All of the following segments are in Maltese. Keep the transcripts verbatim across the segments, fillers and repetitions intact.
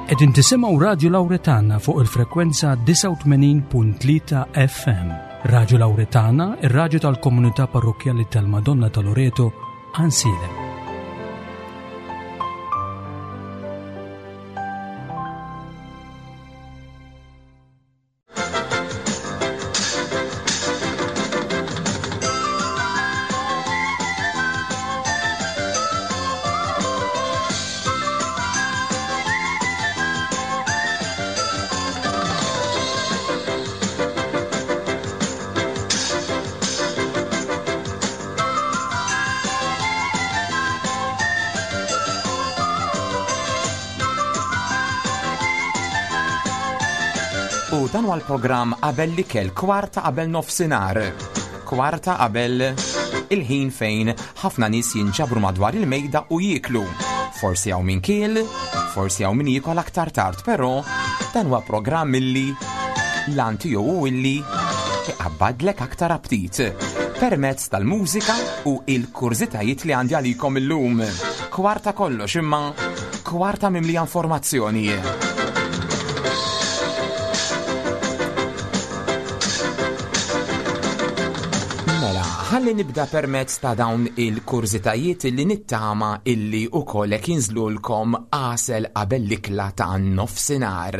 Qegħdin tisimgħu Radio Lawretana fuq il-frekwenza tisa' u tmenin punt tlieta F M. Radio Lawretana, ir-radju tal-Komunità Parrokjali tal-Madonna ta' Loreto, Ansilem. U dan huwa l-programm qabel li kell kwarta qabel nofsinhar. Kwarta qabel il-ħin fejn ħafna nies jinġabru madwar il-mejda u jieklu. Forsi hawn min kiel, forsi hawn min jiekol aktar tard, però dan huwa programm illi lan tiegħu illi iqabbadlek aktar aptit permezz tal-mużika u il-kurzitajiet li għandi għalikom illum. Kwarta kollox imma kwarta mimlija informazzjoni. Ħalli nibda permezz ta' dawn il-kurzitajiet illi nittama illi ukollek jinżlulkom għasel qabel l-ikla ta' nofsinhar.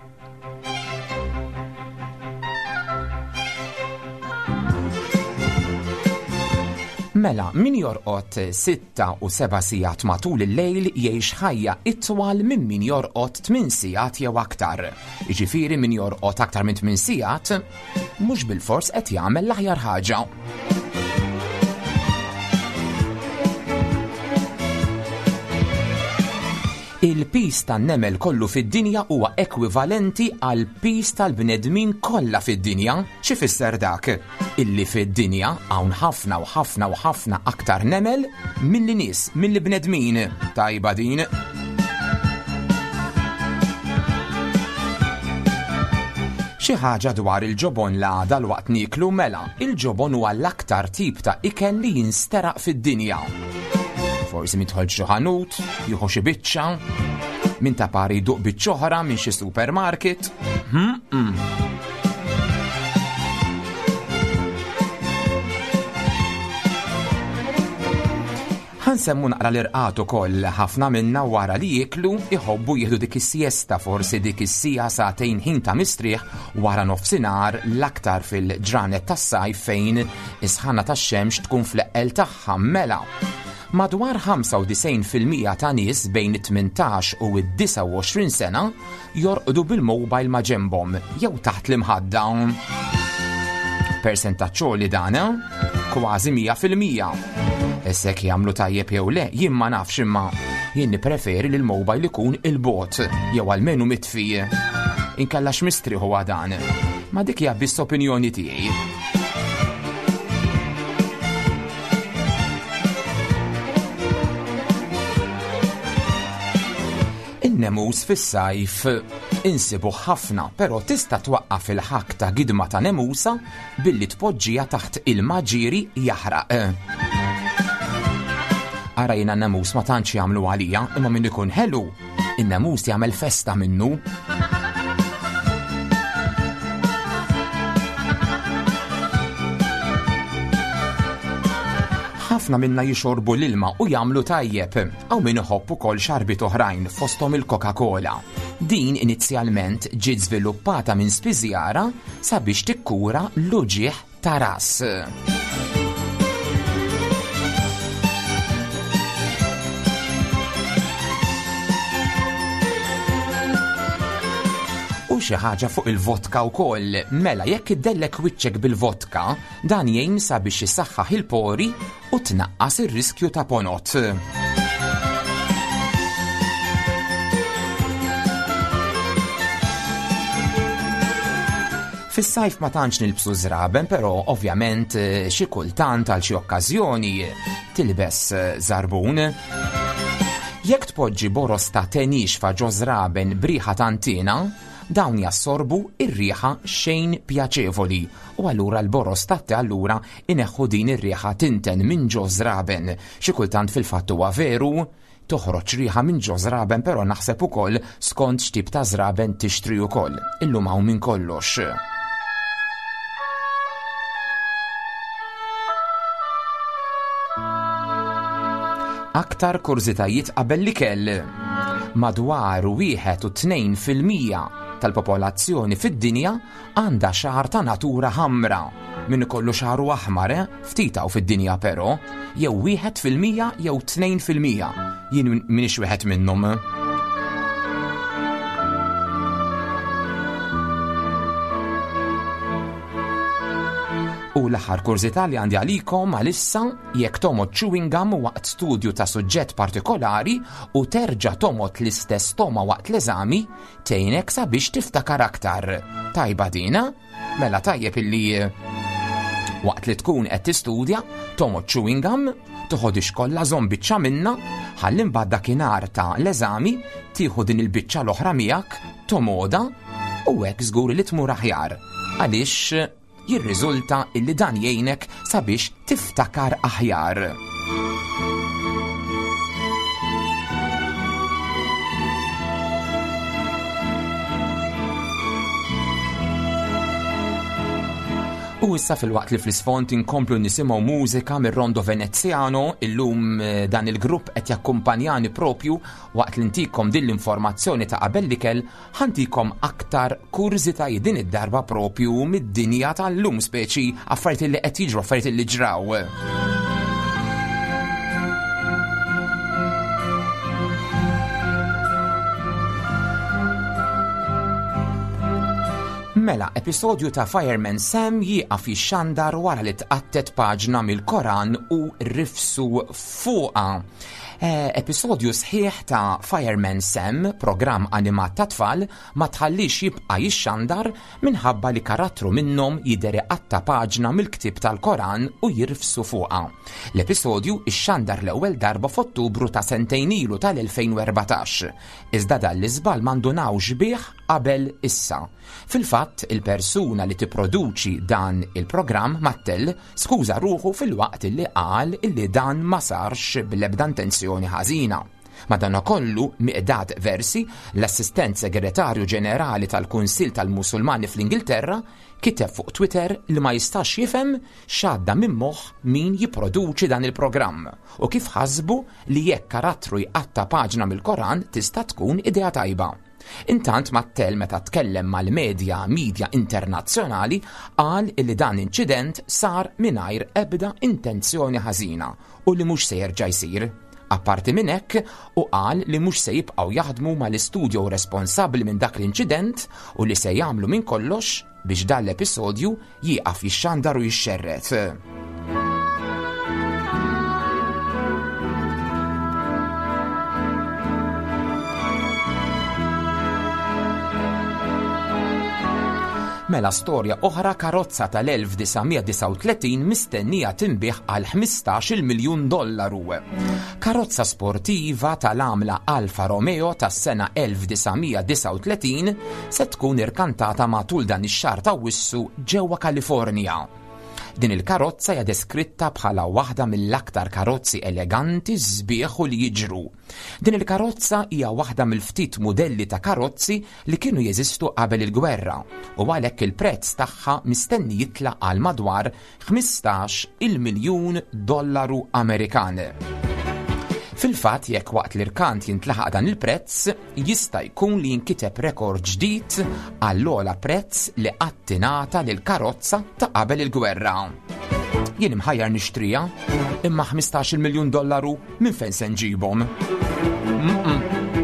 Mela, min jorqod sitta u seba' sigħat matul il-lejl jgħix ħajja itwal minn min jorqod tmien sigħat jew aktar. Jiġifieri min jorqod aktar minn tmien sigħat mhux bil-fors qed jagħmel l-aħjar ħaġa. Il-pis tan-nemel kollu fid-dinja huwa ekwivalenti għal pis tal-bnedmin kollha fid-dinja. Xi fisser dak? Illi fid-dinja hawn ħafna u ħafna u ħafna aktar nemel milli nies, milli bnedmin. Tajba din. Xi ħaġa dwar il-ġobon la dal-waqt niklu mela. Il-ġobon huwa l-aktar tip ta' ikel li jinsteraq fid-dinja. Forsi midħol xi ħanut, jieħu xi biċċa, min ta' pari jduq biċċ-oħra minn xi supermarket. Hmm. Ħansemmu naqra l-irqat ukoll ħafna minna wara li jieklu iħobbu jieħdu dik is-siesta forsi dik is-sija sagħtejn ħin ta' mistrieħ wara nofsinhar l-aktar fil-ġranet tas-sajf fejn is-sħana tax-xemx tkun fl-eqqel tagħha mela. Madwar ħamsa u tisgħin fil-mija ta' nies bejn it-tmintax u d-disa' u għoxrin sena jorqdu bil-mowbajl ma' ġenbhom jew taħt l-imħadda. Persentaċċ li dana kważi mija fil-mija. Issek jagħmlu tajjeb jew le, jien ma nafx imma jien nippreferi li l-mowbajl ikun il-bot jew almenu mitfi. Inkella x'mistrieħu dan. Ma dik hija biss opinjoni tiegħi. Nemus fis-sajf insibu ħafna, però tista' twaqqaf il-ħak ta' gidma ta' nemusa billi tpoġġija taħt il-maġġieri jaħraq. Arajna n-nemus ma tantx jagħmlu għalija, imma min ikun ħelu, in-nemus jagħmel festa minnu. Ħafna minna jixorbu l-ilma u jagħmlu tajjeb, aw min iħobb ukoll xarbit oħrajn fosthom il-Coca-Cola. Din inizjalment ġiet żviluppata minn spiżjara sabiex tikkura l-uġigħ ta' ras. Xi ħaġa fuq il-vodka wkoll. Mela jekk iddellek wiċċek bil-vodka, dan jgħin sabiex isaħħaħ il-pori u tnaqqas ir-riskju ta' ponot. Fis-sajf ma tantx nilbsu żraben, però ovvjament xi kultant għal xi okkażjoni tilbes żarbun. Jekk tpoġġi boros ta' tenixfa ġo żraben briħa tantina, dawn jassorbu ir-riħa xejn pjaċevoli u allura l-boros tatte allura ineħħu din ir-riħa tinten minn ġo żraben. Xi kultant fil-fatt huwa veru toħroġ riħa minn ġo żraben, però naħseb ukoll skont x'tip ta' żraben tixtri wkoll. Illum hawn minn kollox. Aktar kurzitajiet qabel l-ikel. Madwar wieħed u tnejn fil-mija tal-popolazzjoni fid-dinja għandha xahar ta' natura ħamra. Min ikollu xahru aħmar, eh? Ftita u fid-dinja però, jew wieħed fil-mija jew tnejn fil-mija. Jien minix wieħed minnhom. U l-aħħar kurzità li għandi għalikom għalissa, jekk tomod chewing gum waqt studju ta' suġġett partikolari u terġa' tomod l-istess toma waqt l-eżami, tgħinek sabiex tiftakar aktar. Tajba dina? Mela tajjeb illi waqt li tkun qed tistudja, tomod chewing gum, toħod ixkolla żomm biċċa minna, ħalli mbagħad dakinhar ta' l-eżami tieħu din il-biċċa l-oħra miegħek, tomoda u hekk żgur li tmur aħjar. Għaliex jirriżulta illi dan jgħinek sabiex tiftakar aħjar. U issa fil-waqt li fl-isfond inkomplu nisimgħu mużika mir-Rondo Veneziano, illum dan il-grupp qed jakkumpanjani propju waqt li ntikom din l-informazzjoni ta' qabel l-ikel, ħantikom aktar kurzitajiet din id-darba propju mid-dinja tal-lum, speċi affarijiet li qed jiġru, affarijiet li ġraw. Mela, episodju ta' Fireman Sam jieqaf jixxandar wara li tqattet paġna mill-Koran u rifsu fuqha. Eh, episodju sħiħ ta' Fireman Sam, programm animat ta' tfal, ma tħallix jibqa' jixxandar minħabba li karattru minnhom jidher qatta paġna mill-ktib tal-Koran u jirfsu fuqha. L-episodju ixxandar l-ewwel darba f'Ottubru ta' sentejn ilu tal-elfejn u erbatax. Iżda dan l-iżbal m'għandunawx bih qabel issa. Fil-fatt, il-persuna li tipproduċi dan il-programm Mattel skuża ruħu fil-waqt li qal illi dan ma sarx bl-ebda intenzjoni ħażina. Madankollu Miqdad Versi, l-assistent segretarju ġenerali tal-Kunsill tal-Musulmani fl-Ingilterra, kiteb fuq Twitter li ma jistax jifhem x'għadda minn moħħ min jipproduċi dan il-programm u kif ħasbu li jekk karattru jqatta paġna mill-Koran tista' tkun idea tajba. Intant Mattel meta tkellem mal-medja midja internazzjonali qal li dan inċident sar mingħajr ebda intenzjoni ħażina u li mhux se jerġa' jsir. Apparti minn hekk, u qal li mhux se jibqgħu jaħdmu mal-istudio responsabbli minn dak l-inċident u li se jagħmlu minn kollox biex dan l-episodju jieqaf jixxandar u jixxerret. Mela storja oħra, karozza tal-elf disajn disa' u tletin mistennija tinbih għal ħmistax-il miljun dollaru. Karozza sportiva tal-għamla Alfa Romeo tas-sena elf disajn disa' u tletin se tkun irkantata matul dan ix-xahar ta' Wissu ġewwa Kalifornja. Din il-karozza hija deskritta bħala waħda mill-aktar karozzi eleganti, sbieħ u li jiġru. Din il-karozza hija waħda mill-ftit modelli ta' karozzi li kienu jeżistu qabel il-gwerra u għalhekk il-prezz tagħha mistenni jitla' għal madwar ħmistax-il miljun dollaru Amerikan. Fil-fatt jekk waqt l-irkant jintlaħaq dan il-prezz, jista' jkun li jinkiteb rekord ġdid għall-ogħla prezz li qatt tingħata lill-karozza ta' qabel il-gwerra. Jien imħajjar nixtrija, imma ħmistax-il miljun dollaru minn fejn se nġibhom? Mm-mm.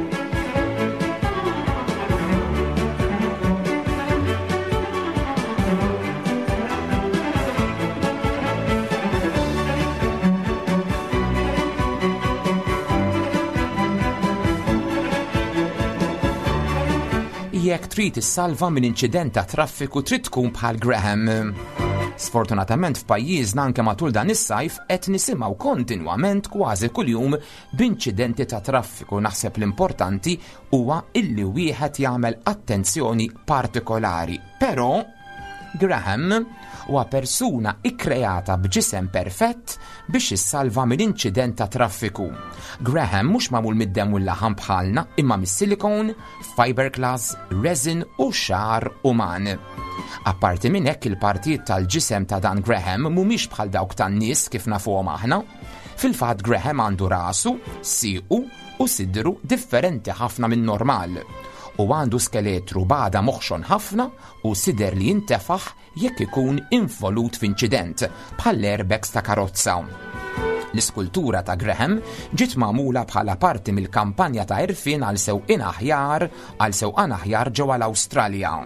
Jekk trid issalva minn inċident ta' traffiku trid tkun bħal Graham. Sfortunatament f'pajjiżna anke matul dan is-sajf qed nisimgħu kontinwament kważi kuljum b'inċidenti ta' traffiku. Naħseb l-importanti huwa illi wieħed jagħmel attenzjoni partikolari. Però Graham huwa persuna ikkreata b'ġisem perfett biex issalva mill-inċident ta' traffiku. Graham mhux magħmul mid-dem u l-laħam bħalna imma mis-silikon, fiberglass, resin u xar uman. Apparti minn hekk il-partijiet tal-ġisem ta' dan Graham mhumiex bħal dawk tan-nies kif nafuhom aħna. Fil-fatt Graham għandu rasu, siequ u sidru differenti ħafna minn normal. U għandu skeletru bada moħxon ħafna u sider li jintefaħ jekk ikun involut f'inċident bħall airbags ta' karozza. L-iskultura ta' Graham ġiet magħmula bħala parti mill-kampanja ta' irfien għal sewqien aħjar għal sewqan aħjar ġewwa l-Awstralja.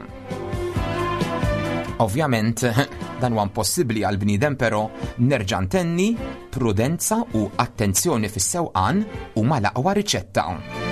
Ovvjament, dan huwa impossibbli għal bniedem però nerġa' ntenni prudenza u attenzjoni fis-sewqan huma l-aqwa riċetta.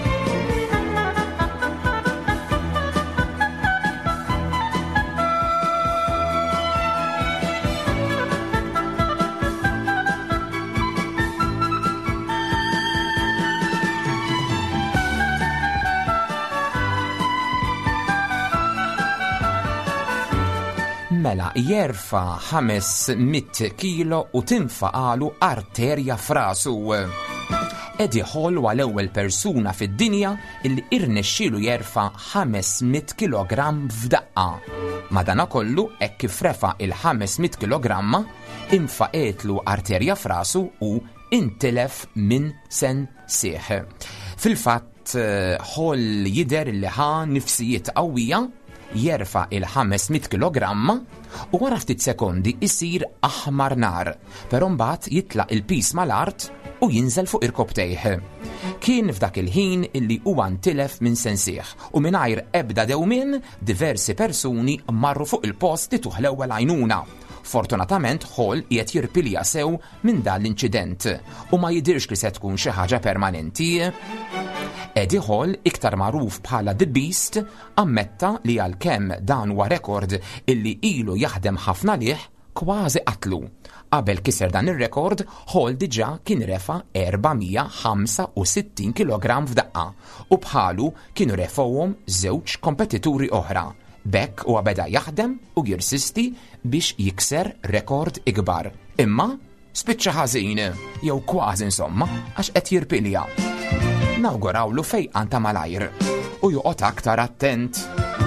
Mela jerfa ħames mit kilo u tinfaqalu arterja f'rasu. Eddie Hall huwa l-ewwel persuna fid-dinja illi irnexxielu jerfa' ħames mit kilogramm f'daqqa. Madanakollu hekk kif refa' il-ħames mit kilogramma infaqetlu arterja f'rasu u intilef minn sensieħ. Fil-fatt Hall jidher li ħa nifsijiet qawwija jerfa' il-ħames mit kilogramma u wara ftit sekondi isir aħmar nar, però mbagħad jitlaq il-pis mal-art u jinżel fuq irkobtejh. Kien f'dak il-ħin illi huwa ntilef minn sensieħ u mingħajr ebda dewmien diversi persuni marru fuq il-post li tuħ l-ewwel għajnuna. Fortunatament Hall qiegħed jirpilja sew minn dan l-inċident u ma jidirx li se tkun xi ħaġa permanenti. Eddie Hall, iktar magħruf bħala The Beast, ammetta li għalkemm dan huwa rekord illi ilu jaħdem ħafna lih kważi qatlu. Qabel kiser dan ir-rekord, Hall diġà kien refa' erba'mija ħamsa u sittin kilogramm f'daqqa u bħalu kienu refawhom żewġ kompetituri oħra. Bekk huwa beda jaħdem u jirsisti biex jikser rekord ikbar. Imma spiċċa ħażin, jew kważi insomma, għax qed jirpilja. Nawgurawlu fejqan ta' malajr u joqgħod aktar attent.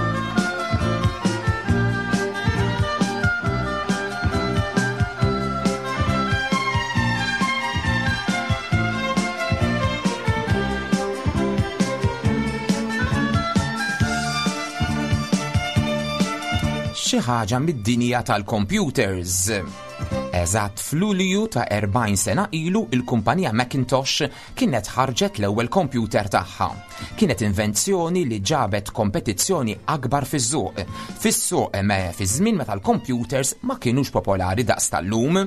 Xi ħaġa mid-dinja tal-computers. Eżatt f'Lulju ta' erbgħin sena ilu il-kumpanija Macintosh kienet ħarġet l-ewwel kompjuter tagħha. Kienet invenzjoni li ġabet kompetizzjoni akbar fiż-żuq. Fis-suq ma fi żmien meta l-computers ma kienux popolari daqs tal-lum.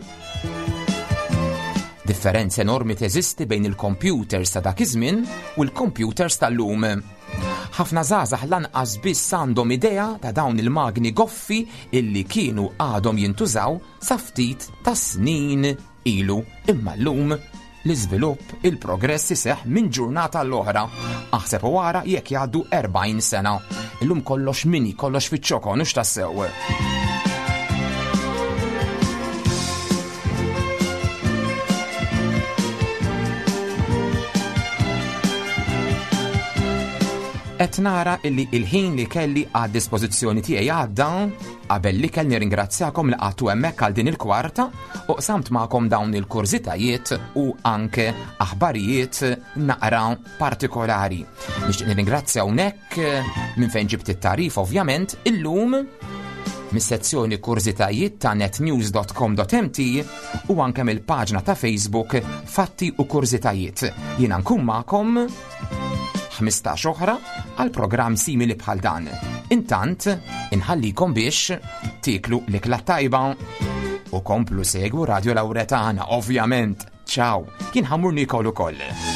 Differenza enormi teżisti bejn il-computers ta' dak iż-żmien u l-computers tal-lum. Ħafna żgħażagħ lanqas biss għandhom idea ta' dawn il-magni goffi illi kienu għadhom jintużaw sa ftit ta' snin ilu, imma llum l-iżvilupp, il-progress iseħħ minn ġurnata l-oħra. Aħseb wara jekk jgħaddu erbgħin sena. Illum kollox mini, kollox fiċ-ċokon u x'tassew. Et nara illi il-ħin li kelli għad dispożizzjoni tiegħi għadda, qabel li kelli ringrazzjakom li qagħtu hemmhekk għal din il-kwarta u qsamt magħkom dawn il-kurżitajiet u anke aħbarijiet naqra partikolari. Nixtieq nirringrazzja hawnhekk minn fejn ġibt it-tarif ovvjament illum mis-sezzjoni kurzitajiet ta' netnews dot com dot m t u anke mill-paġna ta' Facebook Fatti u Kurzitajiet. Jiena nkun magħkom ħmistax oħra għal programm simili bħal dan. Intant, inħallikom biex tiklu l-ikla tajba u komplu segwu Radio Lauretana, ovvjament. Ciao, jien ħammur Nikolu koll.